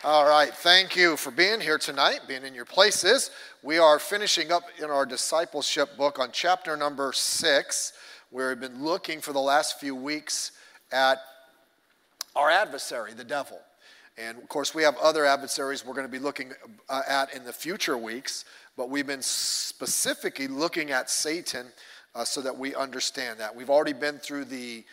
All right, thank you for being here tonight, being in your places. We are finishing up in our discipleship book on chapter number 6, where we've been looking for the last few weeks at our adversary, the devil. And of course, we have other adversaries we're going to be looking at in the future weeks, but we've been specifically looking at Satan so that we understand that. We've already been through the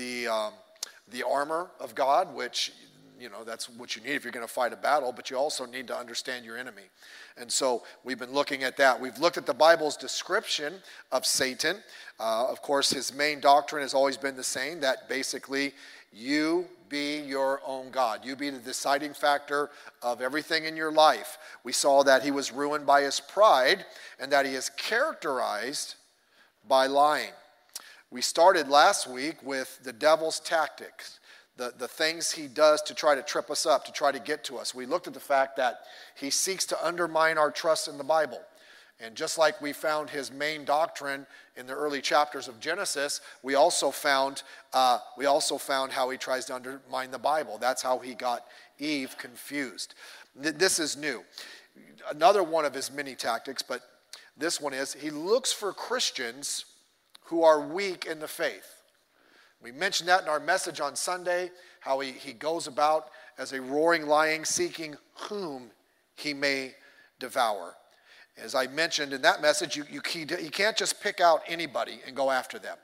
armor of God, which that's what you need if you're going to fight a battle, but you also need to understand your enemy. And so we've been looking at that. We've looked at the Bible's description of Satan. Of course, his main doctrine has always been the same, that basically you be your own God. You be the deciding factor of everything in your life. We saw that he was ruined by his pride and that he is characterized by lying. We started last week with the devil's tactics. The things he does to try to trip us up, to try to get to us. We looked at the fact that he seeks to undermine our trust in the Bible. And just like we found his main doctrine in the early chapters of Genesis, we also found how he tries to undermine the Bible. That's how he got Eve confused. This is new. Another one of his many tactics, but this one is he looks for Christians who are weak in the faith. We mentioned that in our message on Sunday, how he goes about as a roaring lion seeking whom he may devour. As I mentioned in that message, you can't just pick out anybody and go after them.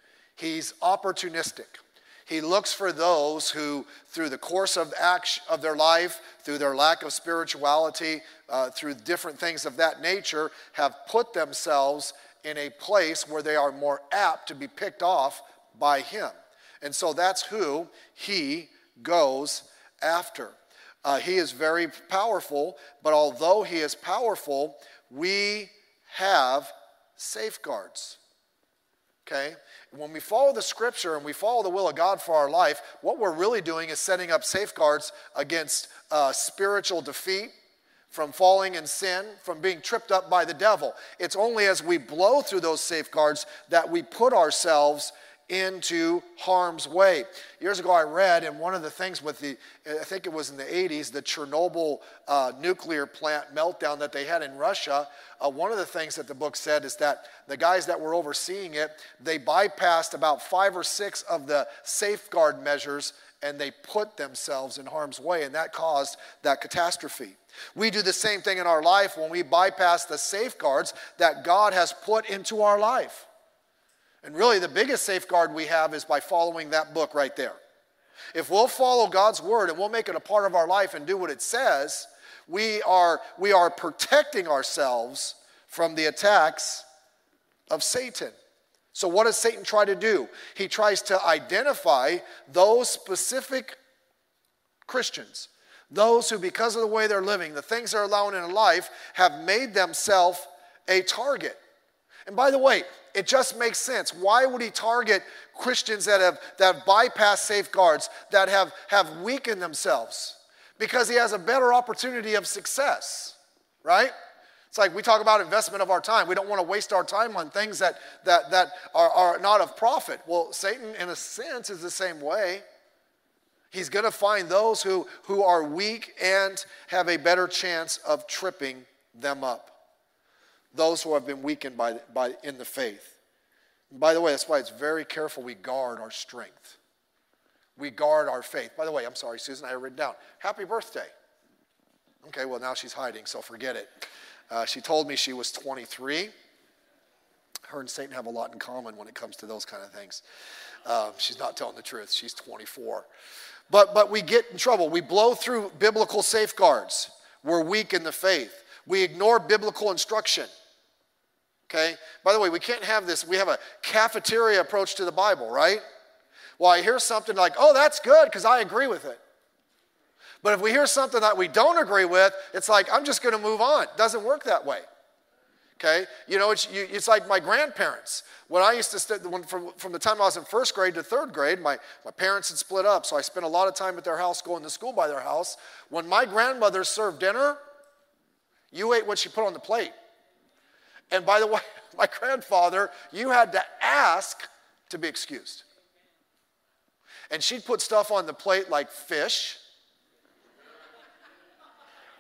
He's opportunistic. He looks for those who, through the course of their life, through their lack of spirituality, through different things of that nature, have put themselves in a place where they are more apt to be picked off by him. And so that's who he goes after. He is very powerful, but although he is powerful, we have safeguards. Okay? When we follow the scripture and we follow the will of God for our life, what we're really doing is setting up safeguards against spiritual defeat, from falling in sin, from being tripped up by the devil. It's only as we blow through those safeguards that we put ourselves into harm's way. Years ago I read, and one of the things with I think it was in the 80s, the Chernobyl nuclear plant meltdown that they had in Russia, one of the things that the book said is that the guys that were overseeing it, they bypassed about 5 or 6 of the safeguard measures and they put themselves in harm's way, and that caused that catastrophe. We do the same thing in our life when we bypass the safeguards that God has put into our life. And really the biggest safeguard we have is by following that book right there. If we'll follow God's word and we'll make it a part of our life and do what it says, we are protecting ourselves from the attacks of Satan. So what does Satan try to do? He tries to identify those specific Christians, those who, because of the way they're living, the things they're allowing in life, have made themselves a target. And by the way, it just makes sense. Why would he target Christians that have bypassed safeguards, that have weakened themselves? Because he has a better opportunity of success, right? It's like we talk about investment of our time. We don't want to waste our time on things that are not of profit. Well, Satan, in a sense, is the same way. He's going to find those who are weak and have a better chance of tripping them up. Those who have been weakened in the faith. And by the way, that's why it's very careful we guard our strength. We guard our faith. By the way, I'm sorry, Susan, I have written down, happy birthday. Okay, well now she's hiding, so forget it. She told me she was 23. Her and Satan have a lot in common when it comes to those kind of things. She's not telling the truth. She's 24. But we get in trouble. We blow through biblical safeguards. We're weak in the faith. We ignore biblical instruction. Okay? By the way, we can't have this. We have a cafeteria approach to the Bible, right? Well, I hear something like, oh, that's good because I agree with it. But if we hear something that we don't agree with, it's like, I'm just going to move on. It doesn't work that way. Okay? It's like my grandparents. When I used to from the time I was in first grade to third grade, my parents had split up, so I spent a lot of time at their house, going to school by their house. When my grandmother served dinner, you ate what she put on the plate. And by the way, my grandfather, you had to ask to be excused. And she'd put stuff on the plate like fish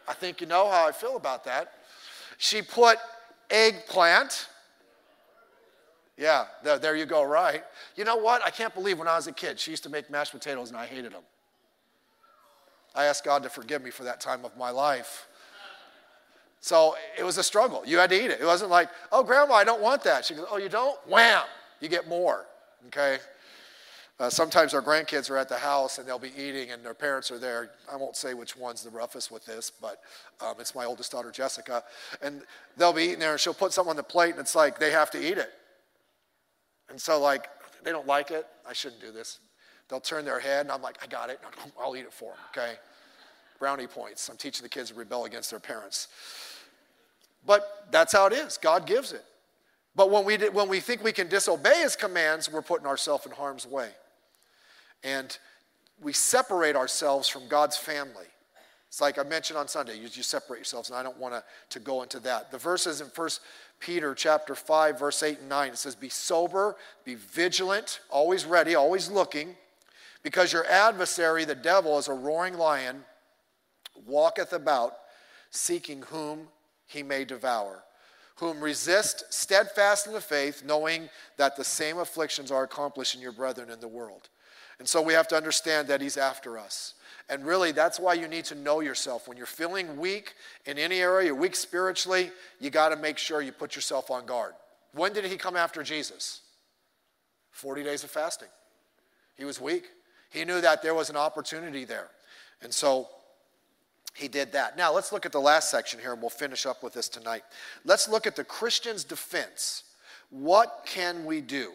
I think you know how I feel about that. She put eggplant. Yeah, there you go, right? You know what? I can't believe when I was a kid, she used to make mashed potatoes and I hated them. I asked God to forgive me for that time of my life. So it was a struggle. You had to eat it. It wasn't like, oh, Grandma, I don't want that. She goes, oh, you don't? Wham! You get more, okay? Sometimes our grandkids are at the house and they'll be eating and their parents are there. I won't say which one's the roughest with this, but it's my oldest daughter, Jessica. And they'll be eating there and she'll put something on the plate and it's like they have to eat it. And so like, they don't like it. I shouldn't do this. They'll turn their head and I'm like, I got it. I'll eat it for them, okay? Brownie points. I'm teaching the kids to rebel against their parents. But that's how it is. God gives it. But when we think we can disobey his commands, we're putting ourselves in harm's way. And we separate ourselves from God's family. It's like I mentioned on Sunday, you separate yourselves, and I don't want to go into that. The verses in 1 Peter chapter 5, verse 8 and 9, it says, be sober, be vigilant, always ready, always looking, because your adversary, the devil, is a roaring lion, walketh about, seeking whom he may devour, whom resist steadfast in the faith, knowing that the same afflictions are accomplished in your brethren in the world. And so we have to understand that he's after us. And really, that's why you need to know yourself. When you're feeling weak in any area, you're weak spiritually, you got to make sure you put yourself on guard. When did he come after Jesus? 40 days of fasting. He was weak. He knew that there was an opportunity there. And so he did that. Now, let's look at the last section here, and we'll finish up with this tonight. Let's look at the Christian's defense. What can we do?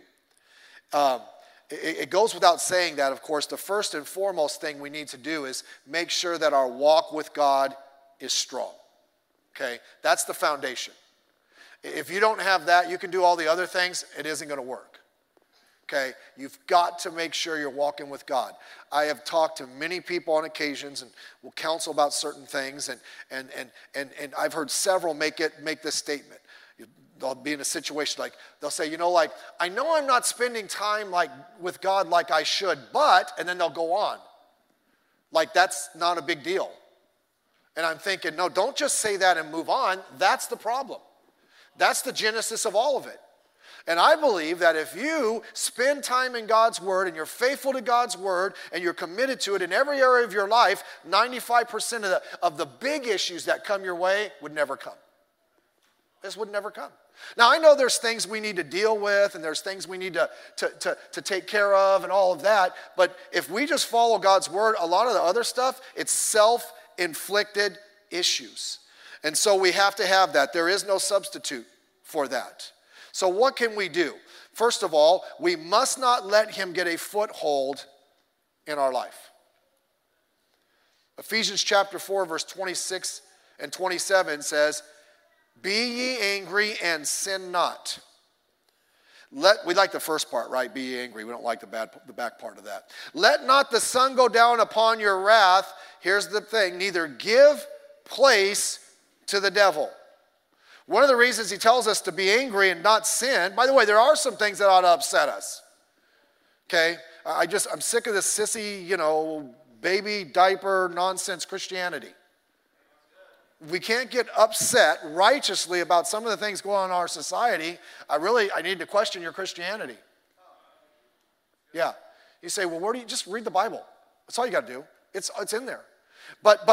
It goes without saying that, of course, the first and foremost thing we need to do is make sure that our walk with God is strong. Okay? That's the foundation. If you don't have that, you can do all the other things, it isn't going to work. Okay? You've got to make sure you're walking with God. I have talked to many people on occasions and will counsel about certain things, and I've heard several make this statement. They'll be in a situation like, they'll say, like, I know I'm not spending time like with God like I should, but, and then they'll go on. Like, that's not a big deal. And I'm thinking, no, don't just say that and move on. That's the problem. That's the genesis of all of it. And I believe that if you spend time in God's Word and you're faithful to God's Word and you're committed to it in every area of your life, 95% of the big issues that come your way would never come. This would never come. Now, I know there's things we need to deal with and there's things we need to take care of and all of that, but if we just follow God's Word, a lot of the other stuff, it's self-inflicted issues. And so we have to have that. There is no substitute for that. So what can we do? First of all, we must not let him get a foothold in our life. Ephesians chapter 4, verse 26 and 27 says, be ye angry and sin not. We like the first part, right? Be ye angry. We don't like the back part of that. Let not the sun go down upon your wrath. Here's the thing. Neither give place to the devil. One of the reasons he tells us to be angry and not sin, by the way, there are some things that ought to upset us. Okay? I'm sick of this sissy, baby diaper nonsense Christianity. We can't get upset righteously about some of the things going on in our society. I need to question your Christianity. Yeah. You say, well, where do you just read the Bible? That's all you got to do. It's in there. But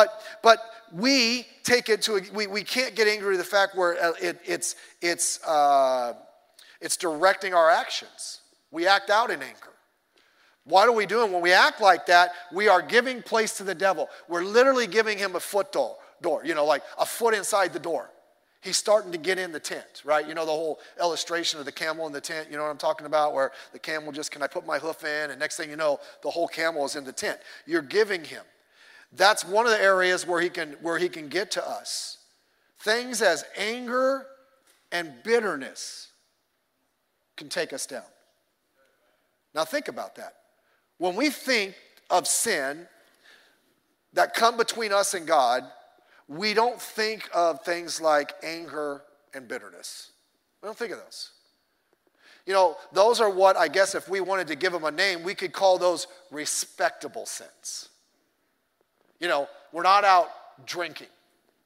we take it to we can't get angry to the fact where it's directing our actions. We act out in anger. What are we doing? When we act like that, we are giving place to the devil. We're literally giving him a foot door, like a foot inside the door. He's starting to get in the tent, right? The whole illustration of the camel in the tent, you know what I'm talking about? Where the camel just, can I put my hoof in? And next thing you know, the whole camel is in the tent. You're giving him. That's one of the areas where he can get to us. Things as anger and bitterness can take us down. Now think about that. When we think of sin that come between us and God, we don't think of things like anger and bitterness. We don't think of those. Those are what, I guess, if we wanted to give them a name, we could call those respectable sins. We're not out drinking.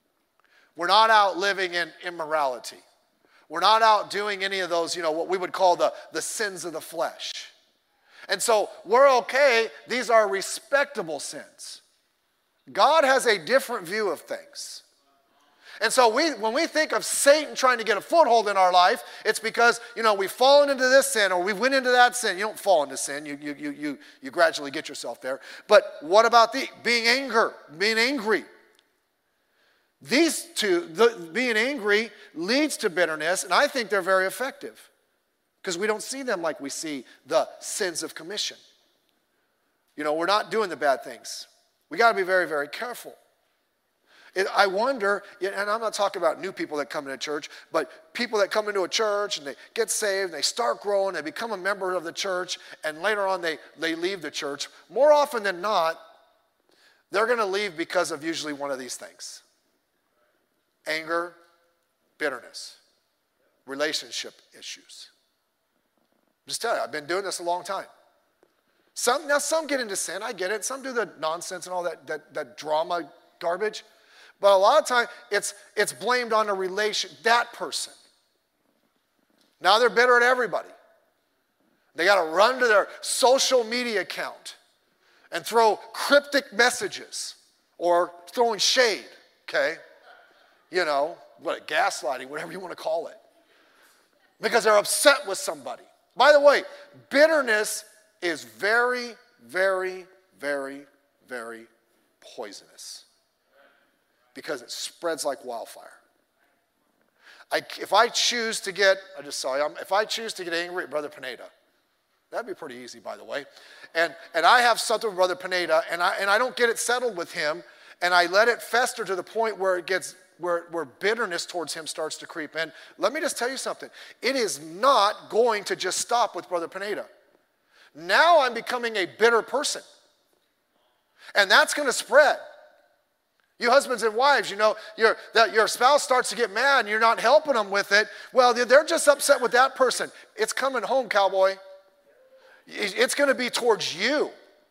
We're not out living in immorality. We're not out doing any of those, what we would call the sins of the flesh. And so we're okay. These are respectable sins. God has a different view of things. And so when we think of Satan trying to get a foothold in our life, it's because, we've fallen into this sin or we went into that sin. You don't fall into sin. You gradually get yourself there. But what about being angry? These two, being angry leads to bitterness, and I think they're very effective because we don't see them like we see the sins of commission. We're not doing the bad things. We got to be very, very careful. I wonder, and I'm not talking about new people that come into church, but people that come into a church and they get saved, and they start growing, they become a member of the church, and later on they leave the church. More often than not, they're going to leave because of usually one of these things. Anger, bitterness, relationship issues. Just tell you, I've been doing this a long time. Some get into sin, I get it. Some do the nonsense and all that drama garbage. But a lot of times, it's blamed on that person. Now they're bitter at everybody. They got to run to their social media account and throw cryptic messages or throwing shade, okay? Gaslighting, whatever you want to call it. Because they're upset with somebody. By the way, bitterness is very, very, very, very poisonous. Because it spreads like wildfire. If I choose to get angry at Brother Pineda, that'd be pretty easy, by the way. And I have something with Brother Pineda, and I don't get it settled with him, and I let it fester to the point where it gets where bitterness towards him starts to creep in. Let me just tell you something. It is not going to just stop with Brother Pineda. Now I'm becoming a bitter person, and that's going to spread. You husbands and wives, your spouse starts to get mad and you're not helping them with it. Well, they're just upset with that person. It's coming home, cowboy. It's going to be towards you.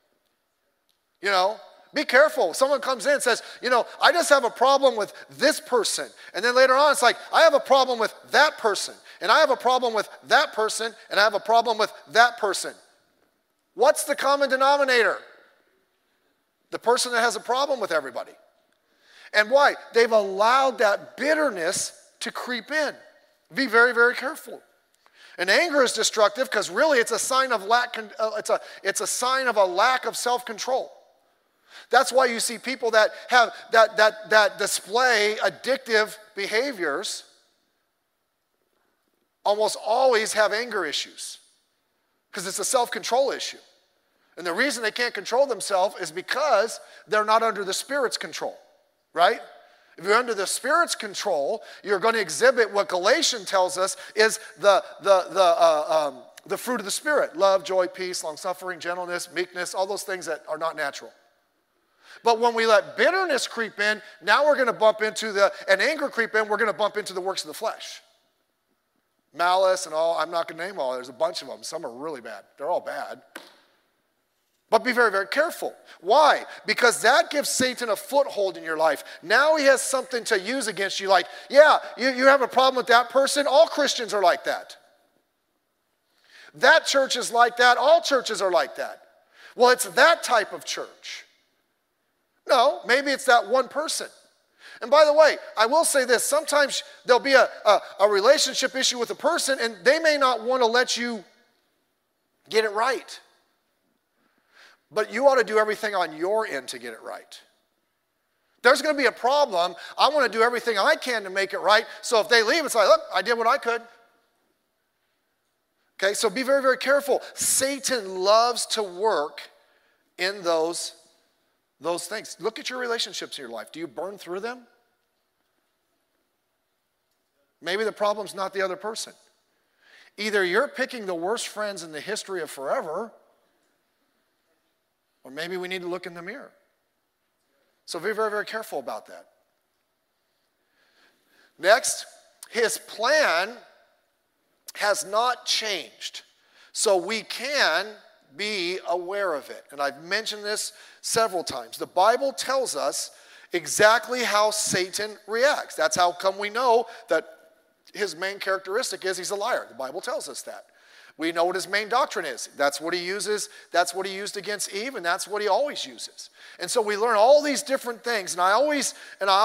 Be careful. Someone comes in and says, I just have a problem with this person. And then later on, it's like, I have a problem with that person. And I have a problem with that person. And I have a problem with that person. What's the common denominator? The person that has a problem with everybody. And why? They've allowed that bitterness to creep in. Be very, very careful. And anger is destructive because really it's a sign of it's a sign of a lack of self-control. That's why you see people that have that display addictive behaviors almost always have anger issues because it's a self-control issue. And the reason they can't control themselves is because they're not under the Spirit's control. Right? If you're under the Spirit's control, you're going to exhibit what Galatians tells us is the fruit of the Spirit. Love, joy, peace, long-suffering, gentleness, meekness, all those things that are not natural. But when we let bitterness creep in, now we're going to bump into and anger creep in, we're going to bump into the works of the flesh. Malice and all, I'm not going to name all, there's a bunch of them. Some are really bad. They're all bad. But be very, very careful. Why? Because that gives Satan a foothold in your life. Now he has something to use against you. Like, yeah, you have a problem with that person. All Christians are like that. That church is like that. All churches are like that. Well, it's that type of church. No, maybe it's that one person. And by the way, I will say this. Sometimes there'll be a relationship issue with a person, and they may not want to let you get it right. But you ought to do everything on your end to get it right. There's going to be a problem. I want to do everything I can to make it right. So if they leave, it's like, look, I did what I could. Okay, so be very, very careful. Satan loves to work in those things. Look at your relationships in your life. Do you burn through them? Maybe the problem's not the other person. Either you're picking the worst friends in the history of forever, or maybe we need to look in the mirror. So be very, very careful about that. Next, his plan has not changed. So we can be aware of it. And I've mentioned this several times. The Bible tells us exactly how Satan reacts. That's how come we know that his main characteristic is he's a liar. The Bible tells us that. We know what his main doctrine is. That's what he uses. That's what he used against Eve, and that's what he always uses. And so we learn all these different things, and I always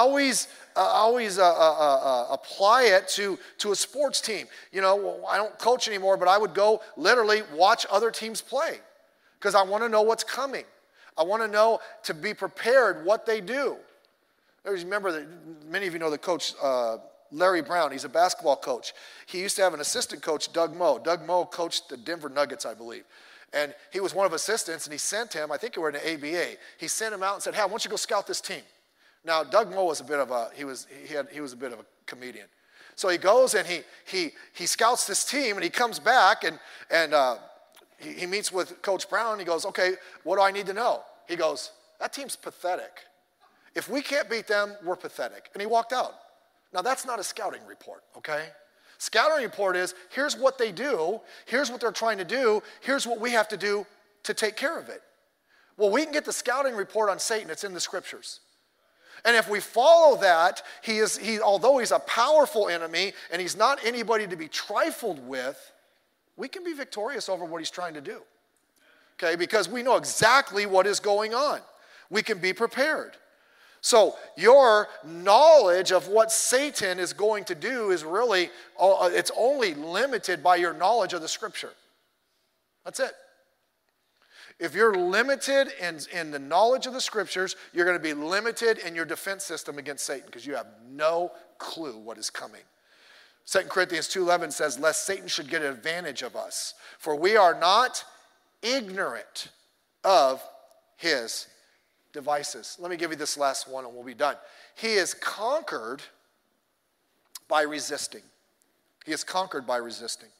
apply it to a sports team. You know, I don't coach anymore, but I would go literally watch other teams play because I want to know what's coming. I want to know, to be prepared, what they do. I remember that many of you know the coach Larry Brown. He's a basketball coach. He used to have an assistant coach, Doug Moe. Doug Moe coached the Denver Nuggets, I believe. And he was one of assistants, and he sent him, I think they were in the ABA. He sent him out and said, "Hey, I want you to go scout this team." Now, Doug Moe was a bit of a comedian. So he goes and he scouts this team, and he comes back and he meets with Coach Brown. And he goes, "Okay, what do I need to know?" He goes, "That team's pathetic. If we can't beat them, we're pathetic." And he walked out. Now, that's not a scouting report, okay? Scouting report is, here's what they do, here's what they're trying to do, here's what we have to do to take care of it. Well, we can get the scouting report on Satan. It's in the scriptures. And if we follow that, although he's a powerful enemy and he's not anybody to be trifled with, we can be victorious over what he's trying to do, okay? Because we know exactly what is going on. We can be prepared. So your knowledge of what Satan is going to do is really, it's only limited by your knowledge of the scripture. That's it. If you're limited in the knowledge of the scriptures, you're going to be limited in your defense system against Satan because you have no clue what is coming. 2 Corinthians 2:11 says, "Lest Satan should get an advantage of us, for we are not ignorant of his devices." Let me give you this last one and we'll be done. He is conquered by resisting. He is conquered by resisting.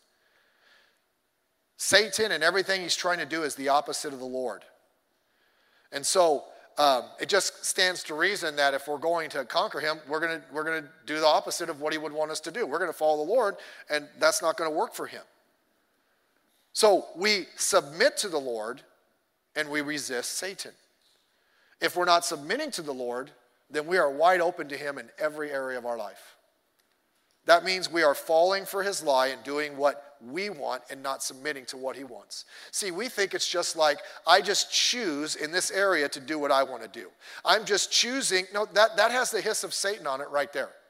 Satan and everything he's trying to do is the opposite of the Lord. And so it just stands to reason that if we're going to conquer him, we're going to do the opposite of what he would want us to do. We're going to follow the Lord, and that's not going to work for him. So we submit to the Lord and we resist Satan. If we're not submitting to the Lord, then we are wide open to him in every area of our life. That means we are falling for his lie and doing what we want and not submitting to what he wants. See, we think it's just like, I just choose in this area to do what I want to do. I'm just choosing. No, that has the hiss of Satan on it right there.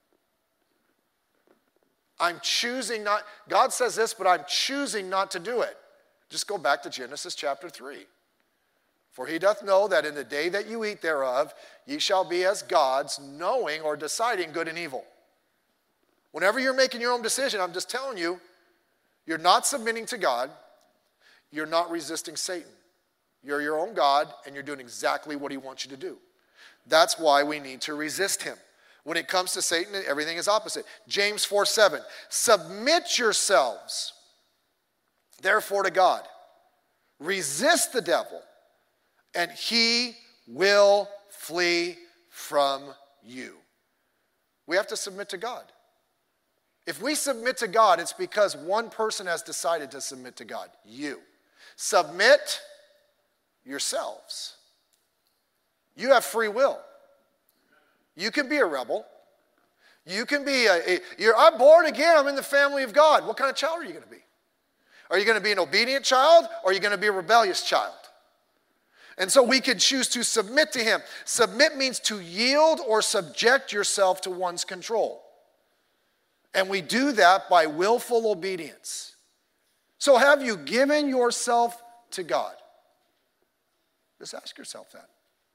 I'm choosing not. God says this, but I'm choosing not to do it. Just go back to Genesis chapter 3. For he doth know that in the day that you eat thereof, ye shall be as gods, knowing or deciding good and evil. Whenever you're making your own decision, I'm just telling you, you're not submitting to God. You're not resisting Satan. You're your own God, and you're doing exactly what he wants you to do. That's why we need to resist him. When it comes to Satan, everything is opposite. James 4:7, submit yourselves, therefore, to God. Resist the devil, and he will flee from you. We have to submit to God. If we submit to God, it's because one person has decided to submit to God, you. Submit yourselves. You have free will. You can be a rebel. You can be I'm born again, I'm in the family of God. What kind of child are you going to be? Are you going to be an obedient child, or are you going to be a rebellious child? And so we can choose to submit to him. Submit means to yield or subject yourself to one's control. And we do that by willful obedience. So have you given yourself to God? Just ask yourself that.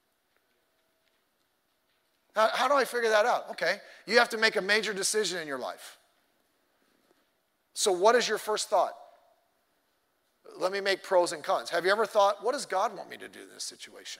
How do I figure that out? Okay, you have to make a major decision in your life. So what is your first thought? Let me make pros and cons. Have you ever thought, what does God want me to do in this situation?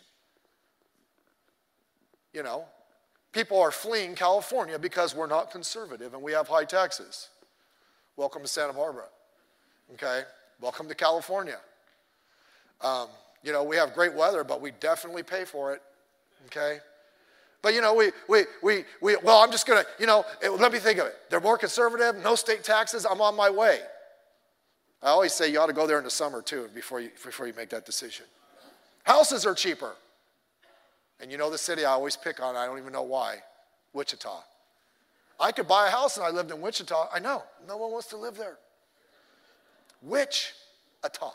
You know, people are fleeing California because we're not conservative and we have high taxes. Welcome to Santa Barbara. Okay, welcome to California. You know, we have great weather, but we definitely pay for it. Okay. But, you know, well, I'm just going to, you know, let me think of it. They're more conservative, no state taxes, I'm on my way. I always say you ought to go there in the summer, too, before you make that decision. Houses are cheaper. And you know the city I always pick on, I don't even know why, Wichita. I could buy a house and I lived in Wichita. I know, no one wants to live there. Wichita.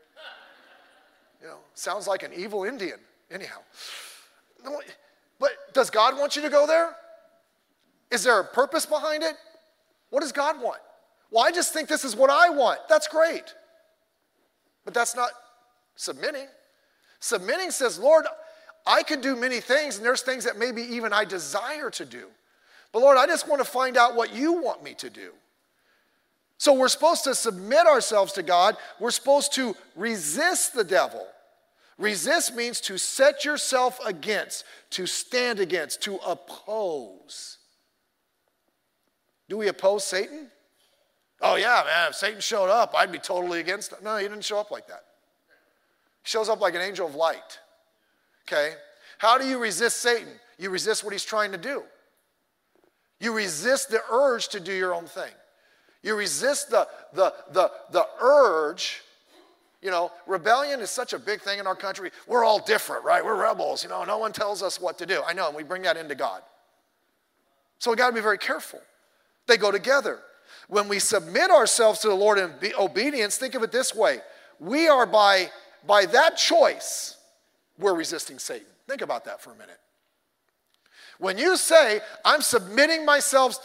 Sounds like an evil Indian. Anyhow. No, but does God want you to go there? Is there a purpose behind it? What does God want? Well, I just think this is what I want. That's great. But that's not submitting. Submitting says, Lord, I could do many things, and there's things that maybe even I desire to do. But Lord, I just want to find out what you want me to do. So we're supposed to submit ourselves to God. We're supposed to resist the devil. Resist means to set yourself against, to stand against, to oppose. Do we oppose Satan? Oh yeah, man, if Satan showed up, I'd be totally against him. No, he didn't show up like that. He shows up like an angel of light. Okay? How do you resist Satan? You resist what he's trying to do. You resist the urge to do your own thing. You resist the urge. Rebellion is such a big thing in our country. We're all different, right? We're rebels. No one tells us what to do. I know, and we bring that into God. So we got to be very careful. They go together. When we submit ourselves to the Lord in obedience, think of it this way. We are by that choice, we're resisting Satan. Think about that for a minute. When you say, I'm submitting myself,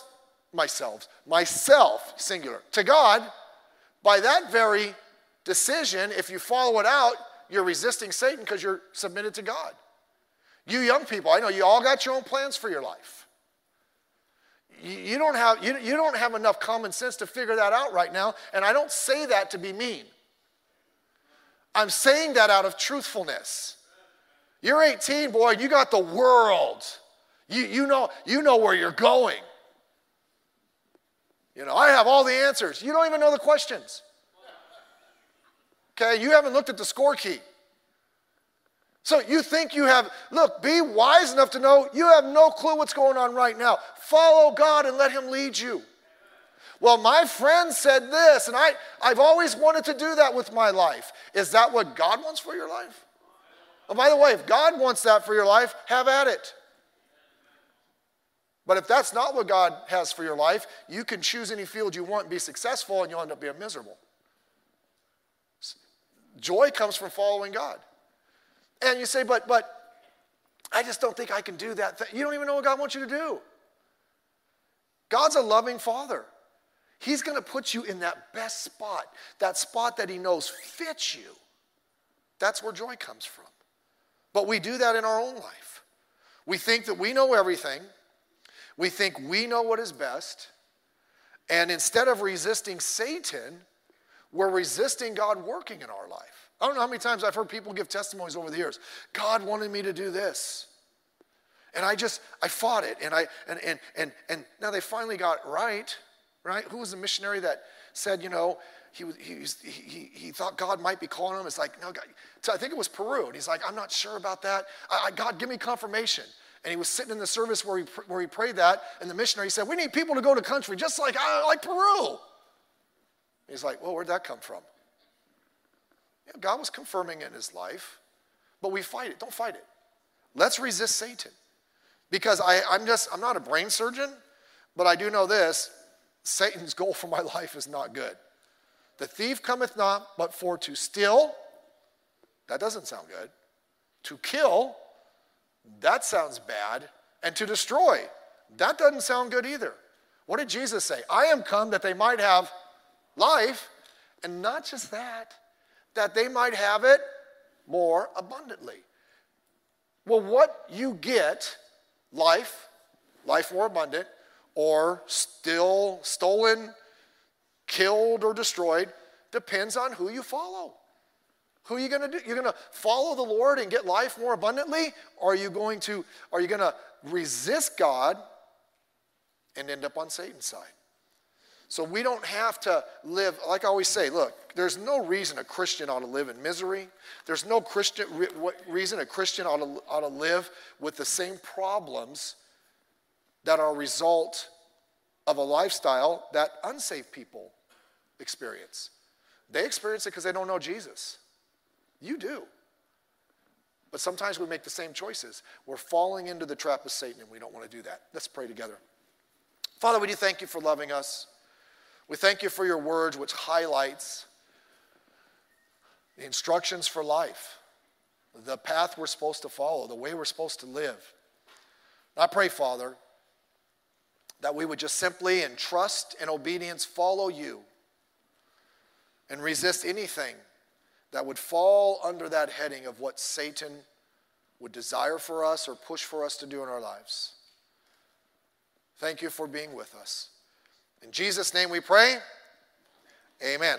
singular, to God, by that very decision, if you follow it out, you're resisting Satan because you're submitted to God. You young people, I know you all got your own plans for your life. You don't have enough common sense to figure that out right now, and I don't say that to be mean. I'm saying that out of truthfulness. You're 18, boy, and you got the world. You know where you're going. I have all the answers. You don't even know the questions. Okay, you haven't looked at the score key. So you think you have, be wise enough to know you have no clue what's going on right now. Follow God and let him lead you. Well, my friend said this, and I've always wanted to do that with my life. Is that what God wants for your life? Oh, by the way, if God wants that for your life, have at it. But if that's not what God has for your life, you can choose any field you want and be successful, and you'll end up being miserable. Joy comes from following God. And you say, but I just don't think I can do that. You don't even know what God wants you to do. God's a loving Father. He's going to put you in that best spot, that spot that he knows fits you. That's where joy comes from. But we do that in our own life. We think that we know everything. We think we know what is best. And instead of resisting Satan, we're resisting God working in our life. I don't know how many times I've heard people give testimonies over the years. God wanted me to do this. And I fought it. And now they finally got it right? Who was the missionary that said, he thought God might be calling him? It's like, no, God. So I think it was Peru. And he's like, I'm not sure about that. God, give me confirmation. And he was sitting in the service where he prayed that. And the missionary said, we need people to go to country just like Peru. He's like, well, where'd that come from? God was confirming it in his life, but we fight it. Don't fight it. Let's resist Satan. Because I'm not a brain surgeon, but I do know this. Satan's goal for my life is not good. The thief cometh not, but for to steal. That doesn't sound good. To kill. That sounds bad. And to destroy. That doesn't sound good either. What did Jesus say? I am come that they might have life, and not just that they might have it more abundantly. Well, what you get, life more abundant, or still stolen, killed, or destroyed, depends on who you follow. Who are you going to do? You're going to follow the Lord and get life more abundantly, or are you going to resist God and end up on Satan's side? So we don't have to live, like I always say, look, there's no reason a Christian ought to live in misery. There's no reason a Christian ought to live with the same problems that are a result of a lifestyle that unsaved people experience. They experience it because they don't know Jesus. You do. But sometimes we make the same choices. We're falling into the trap of Satan, and we don't want to do that. Let's pray together. Father, we do thank you for loving us. We thank you for your words, which highlights the instructions for life, the path we're supposed to follow, the way we're supposed to live. And I pray, Father, that we would just simply in trust and obedience follow you and resist anything that would fall under that heading of what Satan would desire for us or push for us to do in our lives. Thank you for being with us. In Jesus' name we pray. Amen.